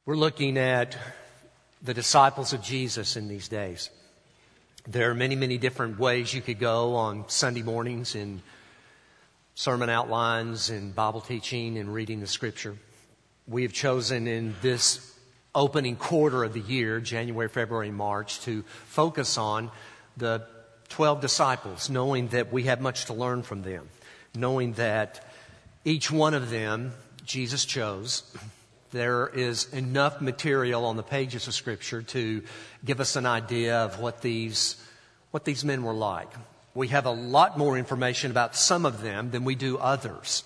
We're looking at the disciples of Jesus in these days. There are many, many different ways you could go on Sunday mornings in sermon outlines and Bible teaching and reading the Scripture. We have chosen in this opening quarter of the year, January, February, March, to focus on the 12 disciples, knowing that we have much to learn from them, knowing that each one of them Jesus chose. There is enough material on the pages of Scripture to give us an idea of what these men were like. We have a lot more information about some of them than we do others.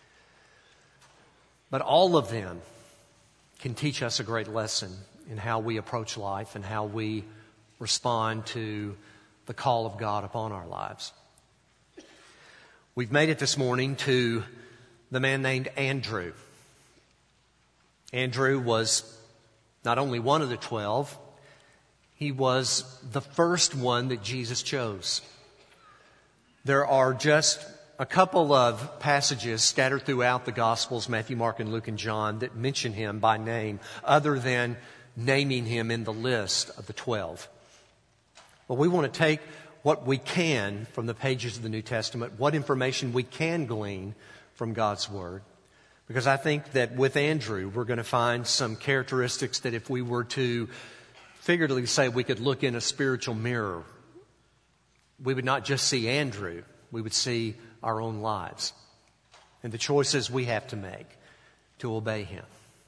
But all of them can teach us a great lesson in how we approach life and how we respond to the call of God upon our lives. We've made it this morning to the man named Andrew. Andrew was not only one of the 12, he was the first one that Jesus chose. There are just a couple of passages scattered throughout the Gospels, Matthew, Mark, and Luke, and John, that mention him by name, other than naming him in the list of the 12. But we want to take what we can from the pages of the New Testament, what information we can glean from God's Word. Because I think that with Andrew, we're going to find some characteristics that if we were to figuratively say we could look in a spiritual mirror, we would not just see Andrew, we would see our own lives and the choices we have to make to obey him.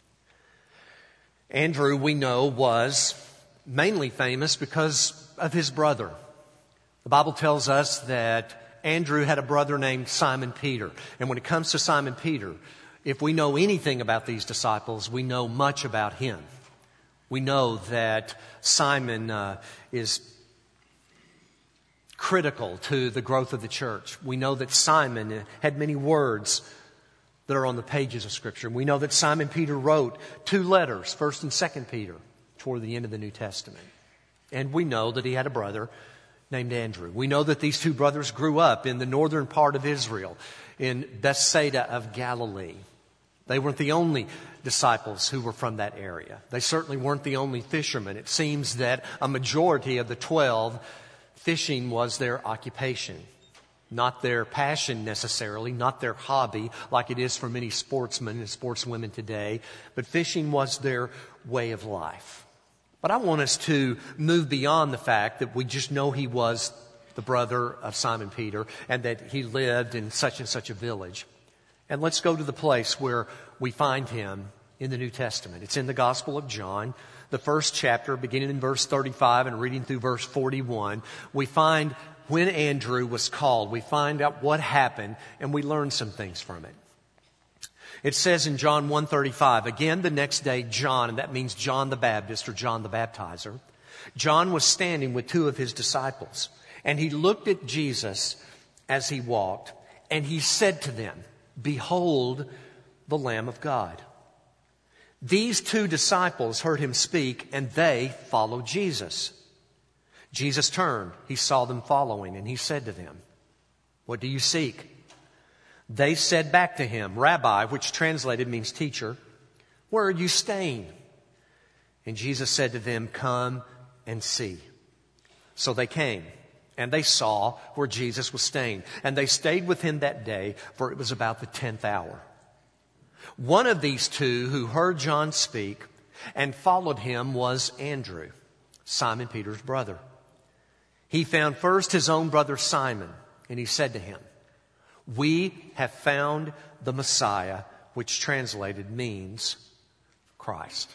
Andrew, we know, was mainly famous because of his brother. The Bible tells us that Andrew had a brother named Simon Peter. And when it comes to Simon Peter, if we know anything about these disciples, we know much about him. We know that Simon is critical to the growth of the church. We know that Simon had many words that are on the pages of Scripture. We know that Simon Peter wrote 2 letters, 1st and 2nd Peter, toward the end of the New Testament. And we know that he had a brother named Andrew. We know that these 2 brothers grew up in the northern part of Israel, in Bethsaida of Galilee. They weren't the only disciples who were from that area. They certainly weren't the only fishermen. It seems that a majority of the 12, fishing was their occupation. Not their passion necessarily, not their hobby like it is for many sportsmen and sportswomen today, but fishing was their way of life. But I want us to move beyond the fact that we just know he was the brother of Simon Peter and that he lived in such and such a village. And let's go to the place where we find him in the New Testament. It's in the Gospel of John, the 1st chapter, beginning in verse 35 and reading through verse 41. We find when Andrew was called. We find out what happened, and we learn some things from it. It says in John 1:35, again the next day John, and that means John the Baptist or John the Baptizer, John was standing with 2 of his disciples, and he looked at Jesus as he walked, and he said to them, "Behold the Lamb of God." These 2 disciples heard him speak, and they followed Jesus. Jesus turned, he saw them following, and he said to them, "What do you seek?" They said back to him, "Rabbi," which translated means teacher, "where are you staying?" And Jesus said to them, "Come and see." So they came, and they saw where Jesus was staying. And they stayed with him that day, for it was about the 10th hour. One of these 2 who heard John speak and followed him was Andrew, Simon Peter's brother. He found first his own brother Simon, and he said to him, "We have found the Messiah," which translated means Christ.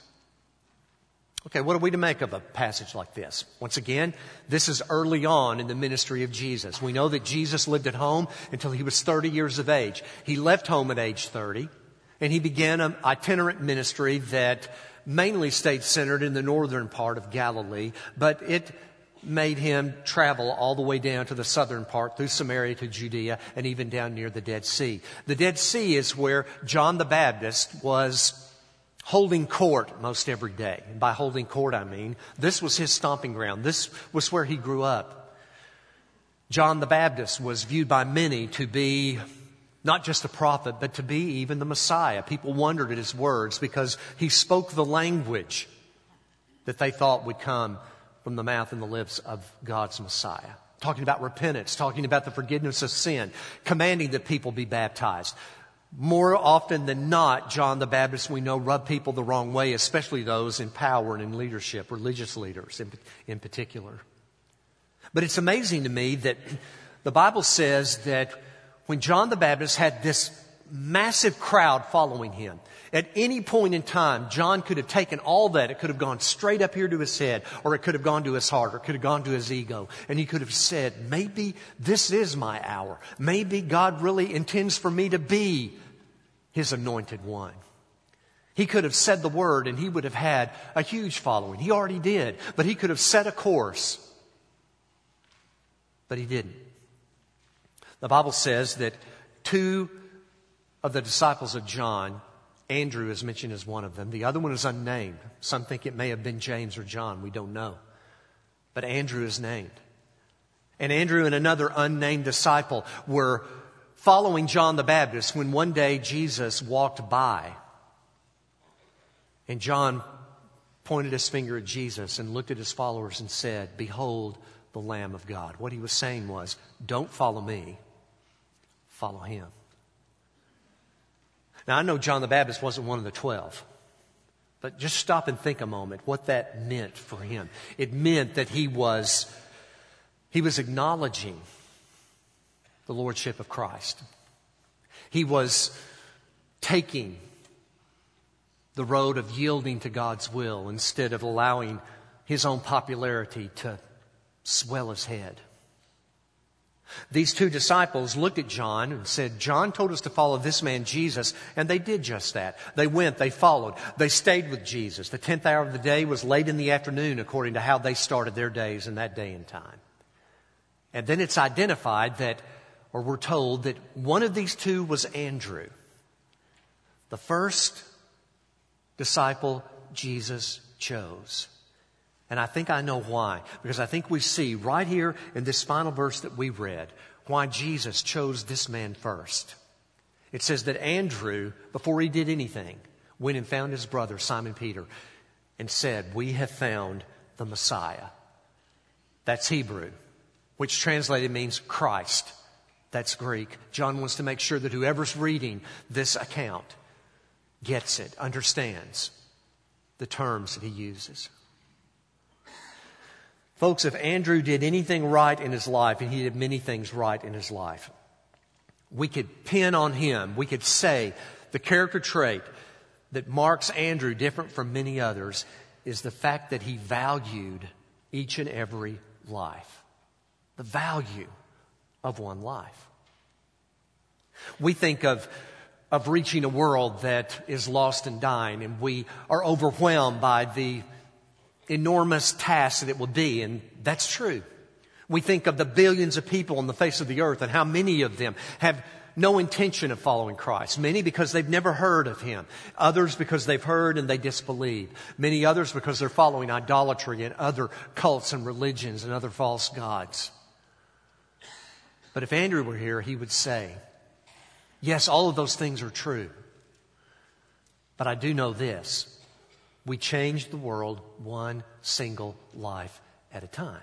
Okay, what are we to make of a passage like this? Once again, this is early on in the ministry of Jesus. We know that Jesus lived at home until he was 30 years of age. He left home at age 30, and he began an itinerant ministry that mainly stayed centered in the northern part of Galilee, but it made him travel all the way down to the southern part, through Samaria to Judea, and even down near the Dead Sea. The Dead Sea is where John the Baptist was holding court most every day. And by holding court, I mean this was his stomping ground. This was where he grew up. John the Baptist was viewed by many to be Not just a prophet, but to be even the Messiah. People wondered at his words because he spoke the language that they thought would come from the mouth and the lips of God's Messiah. Talking about repentance, talking about the forgiveness of sin, commanding that people be baptized. More often than not, John the Baptist, we know, rubbed people the wrong way, especially those in power and in leadership, religious leaders in particular. But it's amazing to me that the Bible says that when John the Baptist had this massive crowd following him, at any point in time, John could have taken all that. It could have gone straight up here to his head, or it could have gone to his heart, or it could have gone to his ego. And he could have said, maybe this is my hour. Maybe God really intends for me to be his anointed one. He could have said the word and he would have had a huge following. He already did. But he could have set a course. But he didn't. The Bible says that two of the disciples of John, Andrew is mentioned as one of them. The other one is unnamed. Some think it may have been James or John. We don't know. But Andrew is named. And Andrew and another unnamed disciple were following John the Baptist when one day Jesus walked by. And John pointed his finger at Jesus and looked at his followers and said, "Behold the Lamb of God." What he was saying was, don't follow me, follow him. Now, I know John the Baptist wasn't one of the 12, but just stop and think a moment what that meant for him. It meant that he was acknowledging the lordship of Christ. He was taking the road of yielding to God's will instead of allowing his own popularity to swell his head. These two disciples looked at John and said, "John told us to follow this man Jesus," and they did just that. They went, they followed, they stayed with Jesus. The 10th hour of the day was late in the afternoon, according to how they started their days in that day and time. And then it's identified that, or we're told that one of these two was Andrew, the first disciple Jesus chose. And I think I know why. Because I think we see right here in this final verse that we read why Jesus chose this man first. It says that Andrew, before he did anything, went and found his brother Simon Peter and said, "We have found the Messiah." That's Hebrew, which translated means Christ. That's Greek. John wants to make sure that whoever's reading this account gets it, understands the terms that he uses. Folks, if Andrew did anything right in his life, and he did many things right in his life, we could pin on him, we could say the character trait that marks Andrew different from many others is the fact that he valued each and every life. The value of one life. We think of reaching a world that is lost and dying, and we are overwhelmed by the enormous task that it will be, and that's true. We think of the billions of people on the face of the earth and how many of them have no intention of following Christ. Many because they've never heard of him. Others because they've heard and they disbelieve. Many others because they're following idolatry and other cults and religions and other false gods. But if Andrew were here, he would say, yes, all of those things are true. But I do know this. We change the world one single life at a time.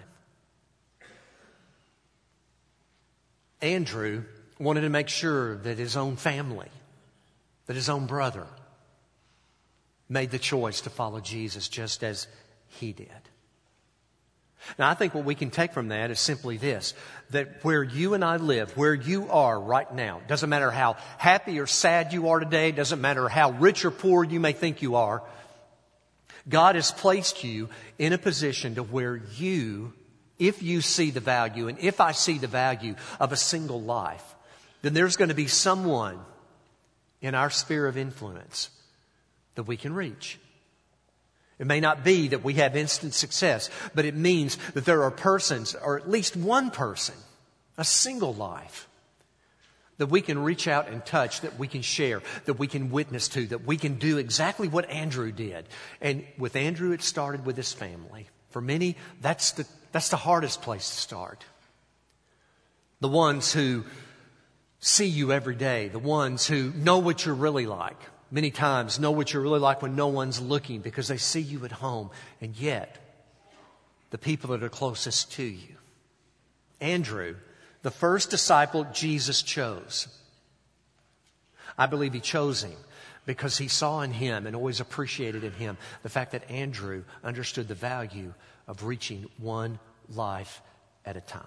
Andrew wanted to make sure that his own family, that his own brother, made the choice to follow Jesus just as he did. Now, I think what we can take from that is simply this, that where you and I live, where you are right now, doesn't matter how happy or sad you are today, doesn't matter how rich or poor you may think you are, God has placed you in a position to where you, if you see the value, and if I see the value of a single life, then there's going to be someone in our sphere of influence that we can reach. It may not be that we have instant success, but it means that there are persons, or at least one person, a single life, that we can reach out and touch, that we can share, that we can witness to, that we can do exactly what Andrew did. And with Andrew, it started with his family. For many, that's the hardest place to start. The ones who see you every day, the ones who know what you're really like, many times know what you're really like when no one's looking because they see you at home, and yet the people that are closest to you. Andrew, the first disciple Jesus chose. I believe he chose him because he saw in him and always appreciated in him the fact that Andrew understood the value of reaching one life at a time.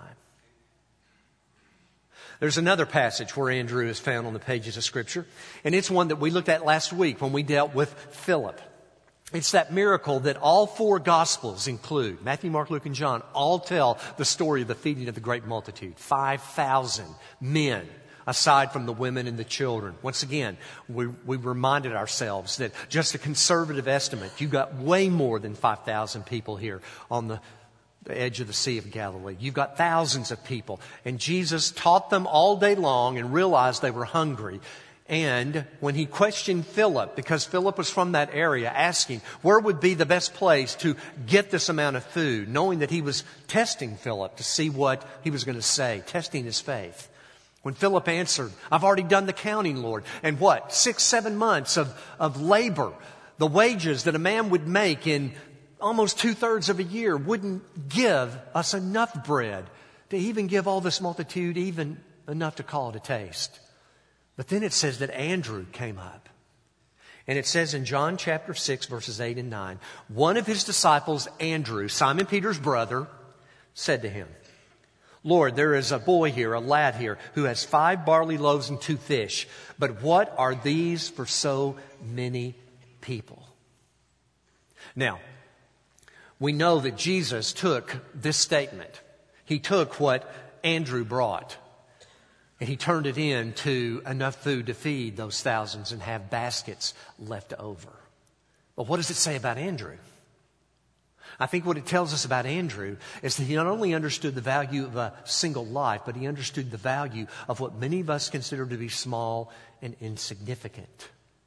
There's another passage where Andrew is found on the pages of Scripture, and it's one that we looked at last week when we dealt with Philip. It's that miracle that all four Gospels include. Matthew, Mark, Luke, and John all tell the story of the feeding of the great multitude. 5,000 men, aside from the women and the children. Once again, we reminded ourselves that just a conservative estimate, you've got way more than 5,000 people here on the edge of the Sea of Galilee. You've got thousands of people. And Jesus taught them all day long and realized they were hungry. And when he questioned Philip, because Philip was from that area, asking where would be the best place to get this amount of food, knowing that he was testing Philip to see what he was going to say, testing his faith. When Philip answered, I've already done the counting, Lord. And what? 6-7 months of labor. The wages that a man would make in almost 2/3 of a year wouldn't give us enough bread to even give all this multitude even enough to call it a taste. But then it says that Andrew came up. And it says in John chapter 6, verses 8 and 9, one of his disciples, Andrew, Simon Peter's brother, said to him, Lord, there is a boy here, a lad here, who has 5 barley loaves and 2 fish. But what are these for so many people? Now, we know that Jesus took this statement. He took what Andrew brought, and he turned it into enough food to feed those thousands and have baskets left over. But what does it say about Andrew? I think what it tells us about Andrew is that he not only understood the value of a single life, but he understood the value of what many of us consider to be small and insignificant.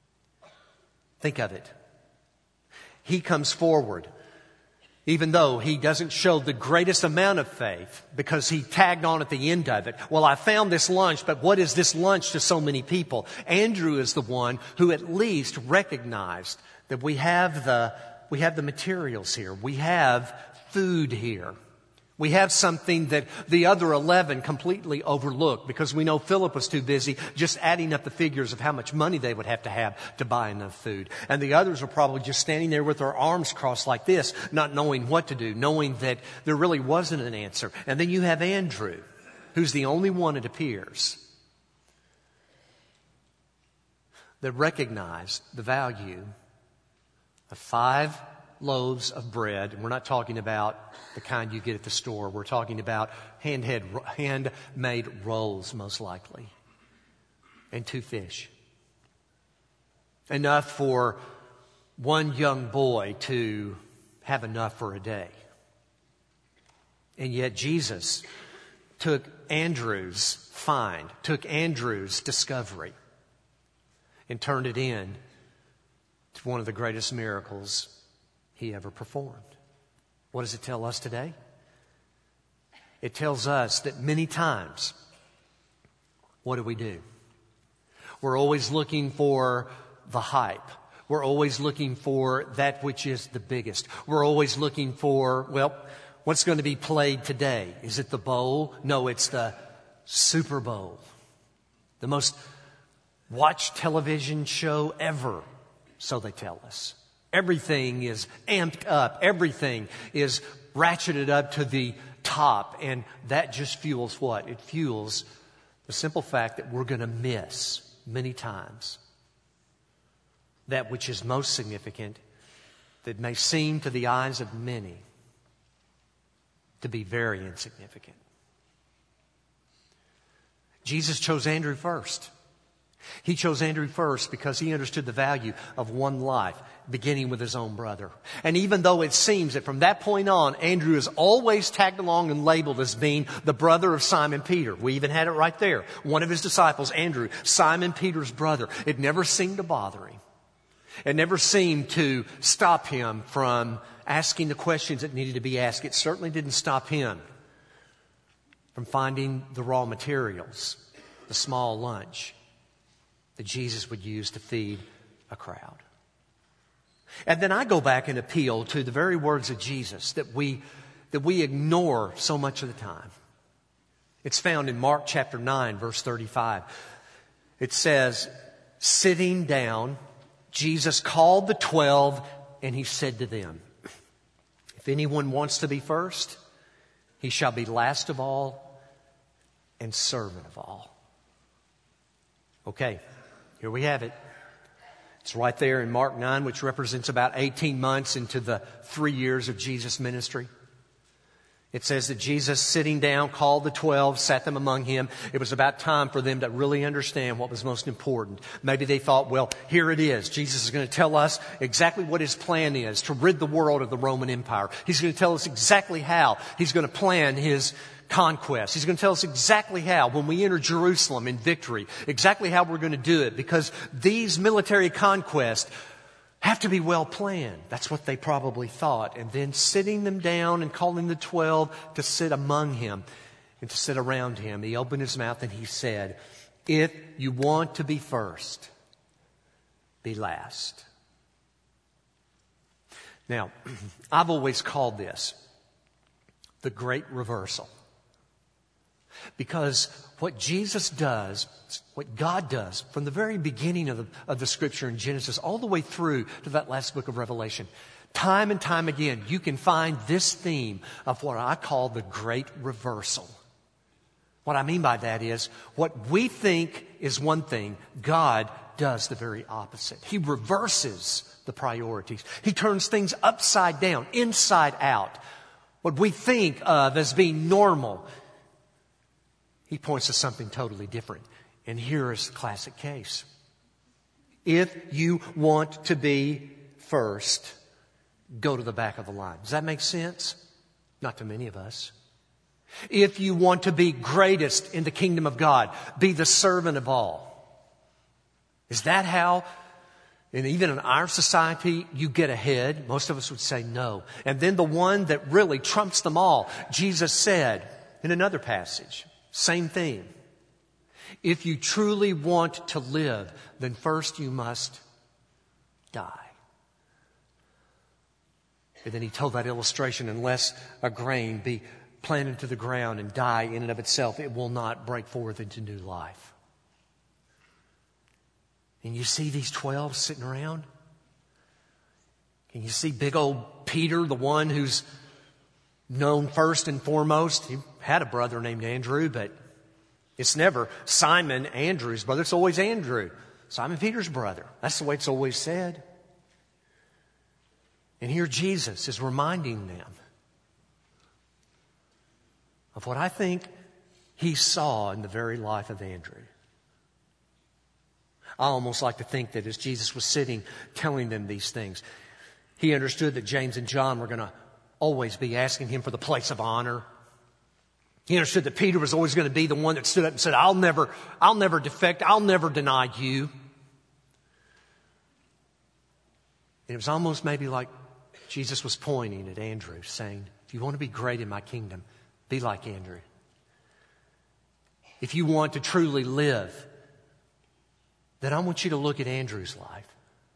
Think of it. He comes forward, even though he doesn't show the greatest amount of faith, because he tagged on at the end of it. Well, I found this lunch, but what is this lunch to so many people? Andrew is the one who at least recognized that we have the materials here. We have food here. We have something that the other 11 completely overlooked because we know Philip was too busy just adding up the figures of how much money they would have to buy enough food. And the others were probably just standing there with their arms crossed like this, not knowing what to do, knowing that there really wasn't an answer. And then you have Andrew, who's the only one, it appears, that recognized the value of 5 loaves of bread. And we're not talking about the kind you get at the store. We're talking about handmade rolls, most likely. And 2 fish. Enough for one young boy to have enough for a day. And yet Jesus took Andrew's find, took Andrew's discovery, and turned it in to one of the greatest miracles he ever performed. What does it tell us today? It tells us that many times, what do? We're always looking for the hype. We're always looking for that which is the biggest. We're always looking for, well, what's going to be played today? Is it the bowl? No, it's the Super Bowl. The most watched television show ever, so they tell us. Everything is amped up. Everything is ratcheted up to the top. And that just fuels what? It fuels the simple fact that we're going to miss many times that which is most significant, that may seem to the eyes of many to be very insignificant. Jesus chose Andrew first. He chose Andrew first because he understood the value of one life, beginning with his own brother. And even though it seems that from that point on, Andrew is always tagged along and labeled as being the brother of Simon Peter. We even had it right there. One of his disciples, Andrew, Simon Peter's brother. It never seemed to bother him. It never seemed to stop him from asking the questions that needed to be asked. It certainly didn't stop him from finding the raw materials, the the small lunch that Jesus would use to feed a crowd. And then I go back and appeal to the very words of Jesus that we ignore so much of the time. It's found in Mark chapter 9, verse 35. It says, sitting down, Jesus called the 12 and he said to them, if anyone wants to be first, he shall be last of all and servant of all. Okay, here we have it. It's right there in Mark 9, which represents about 18 months into the 3 years of Jesus' ministry. It says that Jesus, sitting down, called the 12, sat them among him. It was about time for them to really understand what was most important. Maybe they thought, well, here it is. Jesus is going to tell us exactly what his plan is to rid the world of the Roman Empire. He's going to tell us exactly how he's going to plan his conquest. He's going to tell us exactly how, when we enter Jerusalem in victory, exactly how we're going to do it, because these military conquests have to be well planned. That's what they probably thought. And then sitting them down and calling the 12 to sit among him and to sit around him, he opened his mouth and he said, if you want to be first, be last. Now, I've always called this the great reversal. Because what Jesus does, what God does from the very beginning of the scripture in Genesis all the way through to that last book of Revelation, time and time again, you can find this theme of what I call the great reversal. What I mean by that is what we think is one thing, God does the very opposite. He reverses the priorities. He turns things upside down, inside out. What we think of as being normal, he points to something totally different. And here is the classic case. If you want to be first, go to the back of the line. Does that make sense? Not to many of us. If you want to be greatest in the kingdom of God, be the servant of all. Is that how, and even in our society, you get ahead? Most of us would say no. And then the one that really trumps them all, Jesus said in another passage, same thing. If you truly want to live, then first you must die. And then he told that illustration, unless a grain be planted to the ground and die in and of itself, it will not break forth into new life. And you see these 12 sitting around? Can you see big old Peter, the one who's known first and foremost? He had a brother named Andrew, but it's never Simon Andrew's brother. It's always Andrew, Simon Peter's brother. That's the way it's always said. And here Jesus is reminding them of what I think he saw in the very life of Andrew. I almost like to think that as Jesus was sitting telling them these things, he understood that James and John were going to always be asking him for the place of honor. He understood that Peter was always going to be the one that stood up and said, I'll never defect, I'll never deny you. And it was almost maybe like Jesus was pointing at Andrew, saying, if you want to be great in my kingdom, be like Andrew. If you want to truly live, then I want you to look at Andrew's life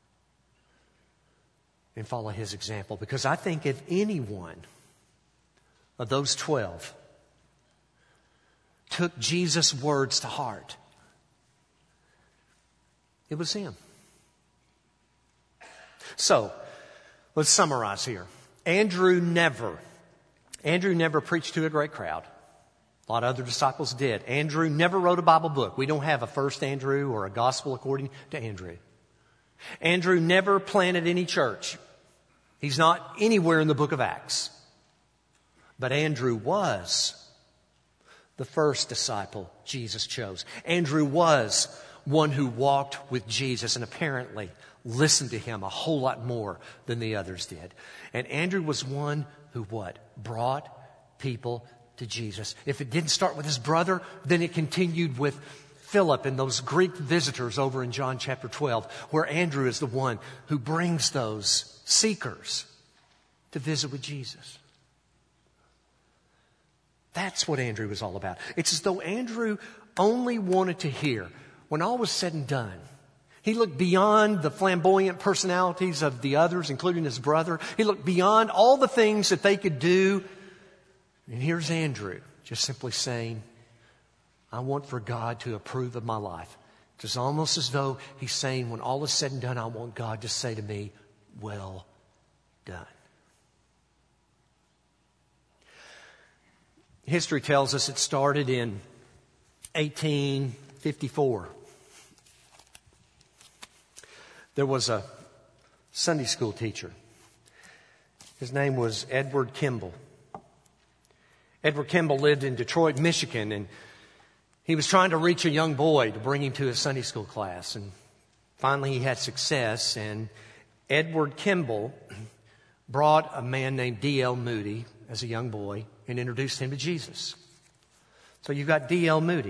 and follow his example. Because I think if any one of those 12 took Jesus' words to heart, it was him. So, let's summarize here. Andrew never preached to a great crowd. A lot of other disciples did. Andrew never wrote a Bible book. We don't have a first Andrew or a gospel according to Andrew. Andrew never planted any church. He's not anywhere in the book of Acts. But Andrew was the first disciple Jesus chose. Andrew was one who walked with Jesus and apparently listened to him a whole lot more than the others did. And Andrew was one who what? Brought people to Jesus. If it didn't start with his brother, then it continued with Philip and those Greek visitors over in John chapter 12, where Andrew is the one who brings those seekers to visit with Jesus. That's what Andrew was all about. It's as though Andrew only wanted to hear, when all was said and done, he looked beyond the flamboyant personalities of the others, including his brother. He looked beyond all the things that they could do. And here's Andrew just simply saying, I want for God to approve of my life. It's almost as though he's saying, when all is said and done, I want God to say to me, well done. History tells us it started in 1854. There was a Sunday school teacher. His name was Edward Kimball. Edward Kimball lived in Detroit, Michigan, and he was trying to reach a young boy to bring him to his Sunday school class. And finally he had success, and Edward Kimball brought a man named D.L. Moody as a young boy and introduced him to Jesus. So you've got D.L. Moody.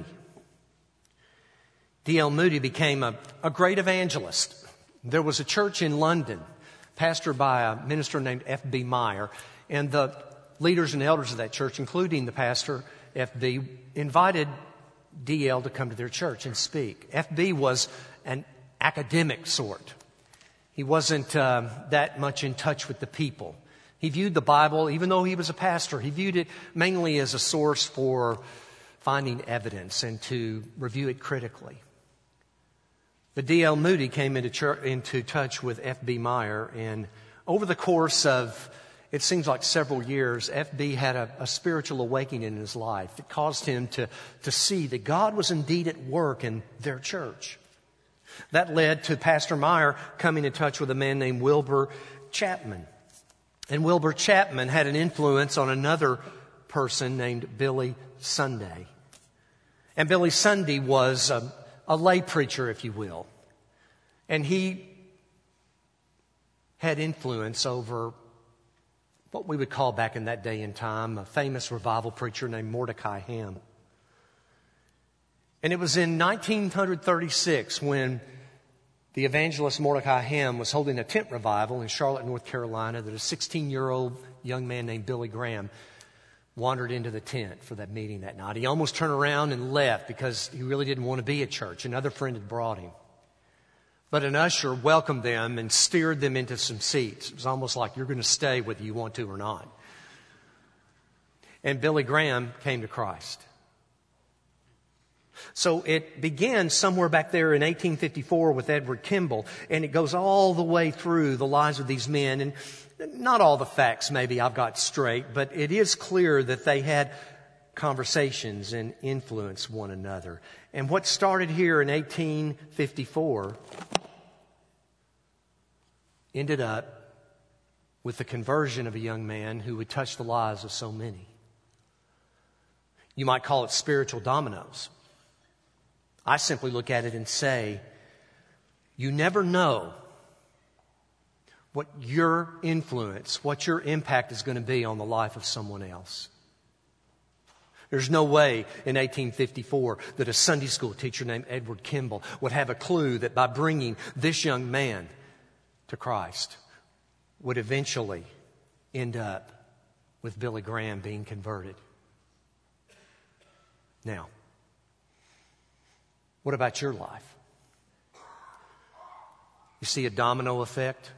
D.L. Moody became a great evangelist. There was a church in London, pastored by a minister named F.B. Meyer, and the leaders and elders of that church, including the pastor, F.B., invited D.L. to come to their church and speak. F.B. was an academic sort. He wasn't that much in touch with the people. He viewed the Bible, even though he was a pastor, he viewed it mainly as a source for finding evidence and to review it critically. But D.L. Moody came into touch with F.B. Meyer, and over the course of, it seems like several years, F.B. had a spiritual awakening in his life that caused him to see that God was indeed at work in their church. That led to Pastor Meyer coming in touch with a man named Wilbur Chapman. And Wilbur Chapman had an influence on another person named Billy Sunday. And Billy Sunday was a lay preacher, if you will. And he had influence over what we would call back in that day and time a famous revival preacher named Mordecai Ham. And it was in 1936 when the evangelist Mordecai Ham was holding a tent revival in Charlotte, North Carolina, that a 16-year-old young man named Billy Graham wandered into the tent for that meeting that night. He almost turned around and left because he really didn't want to be at church. Another friend had brought him. But an usher welcomed them and steered them into some seats. It was almost like you're going to stay whether you want to or not. And Billy Graham came to Christ. So it began somewhere back there in 1854 with Edward Kimball, and it goes all the way through the lives of these men. And not all the facts maybe I've got straight, but it is clear that they had conversations and influenced one another. And what started here in 1854 ended up with the conversion of a young man who would touch the lives of so many. You might call it spiritual dominoes. I simply look at it and say, you never know what your influence, what your impact is going to be on the life of someone else. There's no way in 1854 that a Sunday school teacher named Edward Kimball would have a clue that by bringing this young man to Christ would eventually end up with Billy Graham being converted. Now, what about your life? You see a domino effect?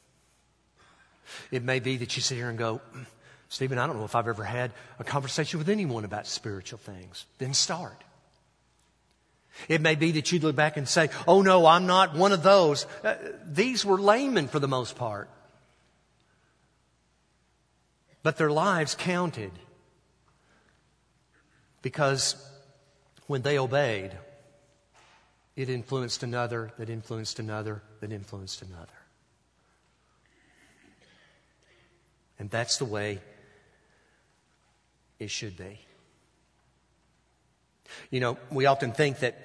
It may be that you sit here and go, Stephen, I don't know if I've ever had a conversation with anyone about spiritual things. Then start. It may be that you look back and say, oh no, I'm not one of those. These were laymen for the most part. But their lives counted because when they obeyed, it influenced another, that influenced another, that influenced another. And that's the way it should be. You know, we often think that,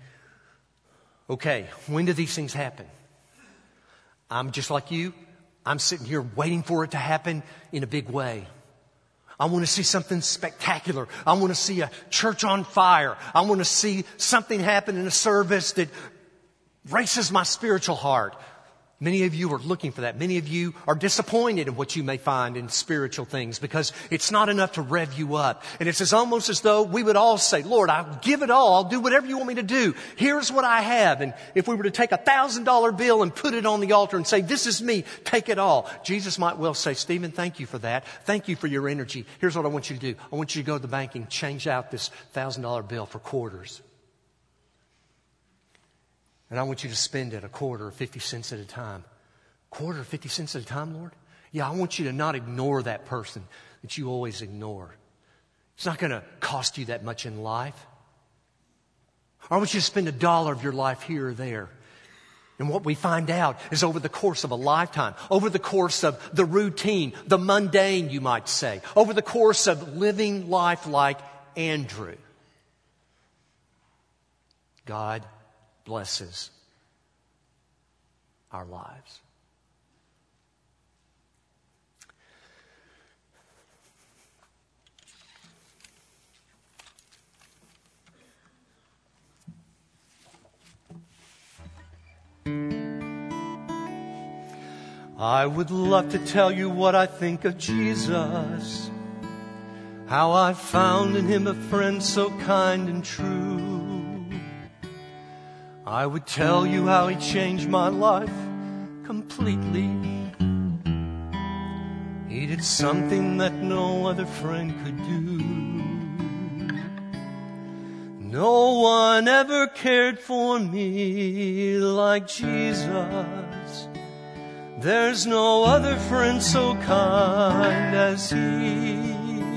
okay, when do these things happen? I'm just like you. I'm sitting here waiting for it to happen in a big way. I want to see something spectacular. I want to see a church on fire. I want to see something happen in a service that races my spiritual heart. Many of you are looking for that. Many of you are disappointed in what you may find in spiritual things because it's not enough to rev you up. And it's almost as though we would all say, Lord, I'll give it all. I'll do whatever you want me to do. Here's what I have. And if we were to take $1,000 bill and put it on the altar and say, this is me, take it all. Jesus might well say, Stephen, thank you for that. Thank you for your energy. Here's what I want you to do. I want you to go to the bank and change out this $1,000 bill for quarters. And I want you to spend it a quarter or 50 cents at a time. Quarter or 50 cents at a time, Lord? Yeah, I want you to not ignore that person that you always ignore. It's not going to cost you that much in life. I want you to spend $1 of your life here or there. And what we find out is over the course of a lifetime, over the course of the routine, the mundane, you might say, over the course of living life like Andrew, God blesses our lives. I would love to tell you what I think of Jesus, how I found in Him a friend so kind and true. I would tell you how He changed my life completely. He did something that no other friend could do. No one ever cared for me like Jesus. There's no other friend so kind as He.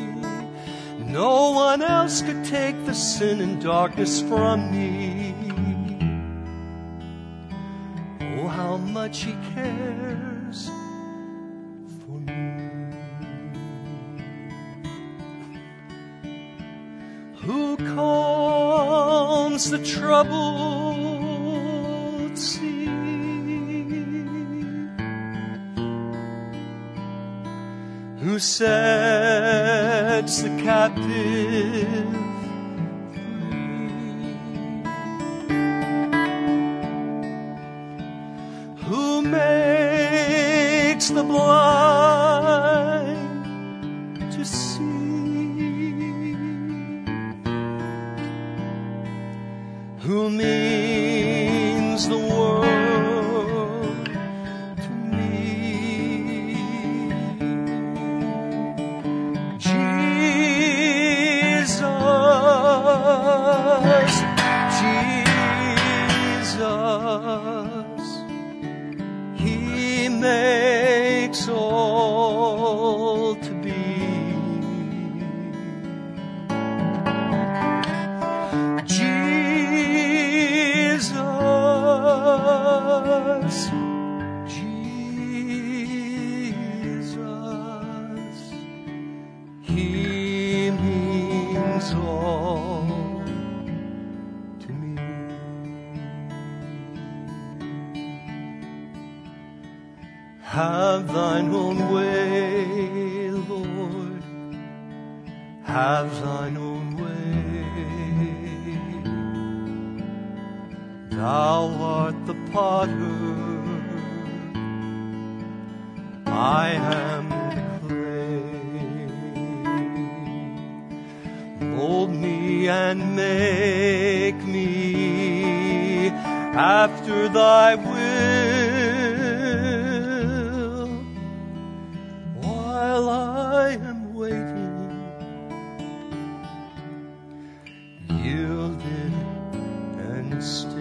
No one else could take the sin and darkness from me. Oh, how much He cares for me. Who calms the troubled sea? Who sets the captive free? Who makes the blind to see? Who means the world to me? Jesus, Jesus, He makes all to be. Jesus, He means all to me. Have Thine own way, Lord, have Thine own way. Thou art the potter, I am the clay. Mold me and make me after Thy will, while I am waiting, yielded and still.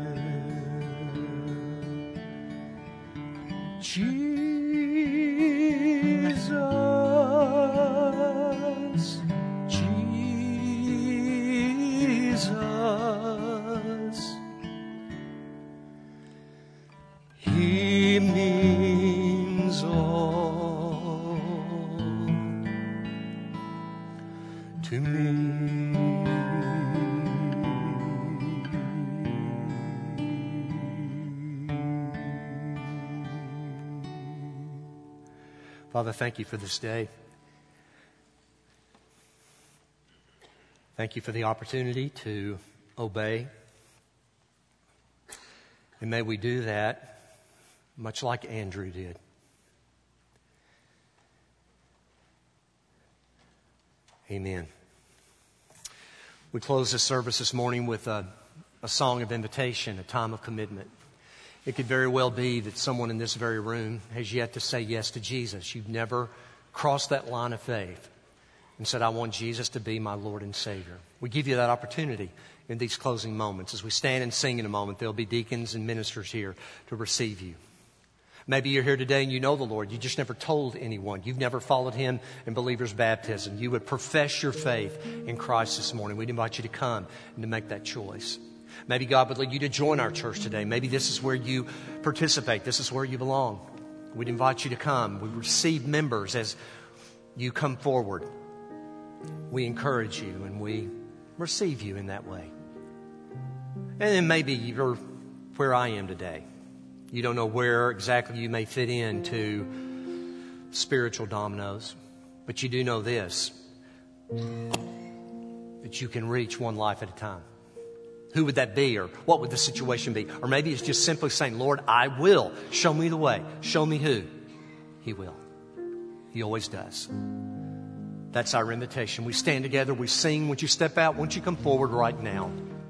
Jesus, Jesus, He means all to me. Father, thank You for this day. Thank You for the opportunity to obey. And may we do that much like Andrew did. Amen. We close this service this morning with a song of invitation, a time of commitment. It could very well be that someone in this very room has yet to say yes to Jesus. You've never crossed that line of faith and said, I want Jesus to be my Lord and Savior. We give you that opportunity in these closing moments. As we stand and sing in a moment, there'll be deacons and ministers here to receive you. Maybe you're here today and you know the Lord. You just never told anyone. You've never followed Him in believer's baptism. You would profess your faith in Christ this morning. We'd invite you to come and to make that choice. Maybe God would lead you to join our church today. Maybe this is where you participate. This is where you belong. We'd invite you to come. We receive members as you come forward. We encourage you and we receive you in that way. And then maybe you're where I am today. You don't know where exactly you may fit into spiritual dominoes, but you do know this, that you can reach one life at a time. Who would that be, or what would the situation be? Or maybe it's just simply saying, Lord, I will. Show me the way. Show me who. He will. He always does. That's our invitation. We stand together. We sing. Won't you step out? Won't you come forward right now?